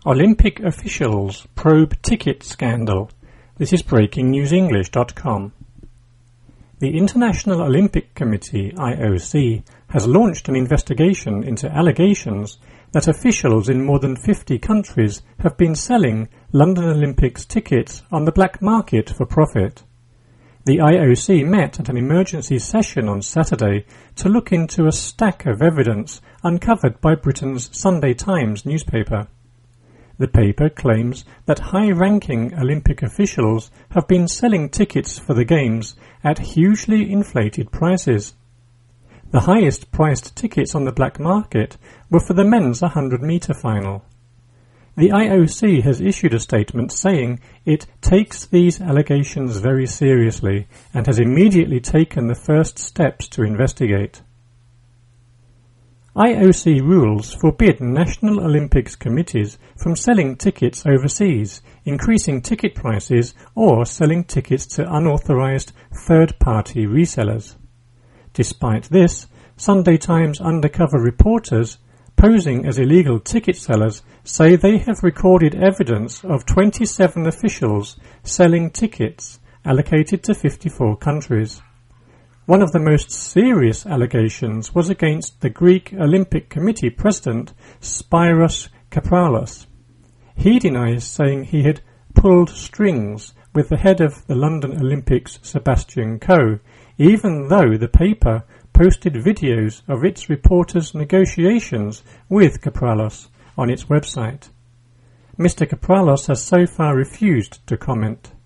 Olympic officials probe ticket scandal. This is breakingnewsenglish.com. The International Olympic Committee, IOC, has launched an investigation into allegations that officials in more than 50 countries have been selling London Olympics tickets on the black market for profit. The IOC met at an emergency session on Saturday to look into a stack of evidence uncovered by Britain's Sunday Times newspaper. The paper claims that high-ranking Olympic officials have been selling tickets for the Games at hugely inflated prices. The highest-priced tickets on the black market were for the men's 100-metre final. The IOC has issued a statement saying it takes these allegations very seriously and has immediately taken the first steps to investigate. IOC rules forbid national Olympics committees from selling tickets overseas, increasing ticket prices, or selling tickets to unauthorized third-party resellers. Despite this, Sunday Times undercover reporters, posing as illegal ticket sellers, say they have recorded evidence of 27 officials selling tickets allocated to 54 countries. One of the most serious allegations was against the Greek Olympic Committee president, Spyros Kapralos. He denies saying he had pulled strings with the head of the London Olympics, Sebastian Coe, even though the paper posted videos of its reporters' negotiations with Kapralos on its website. Mr. Kapralos has so far refused to comment.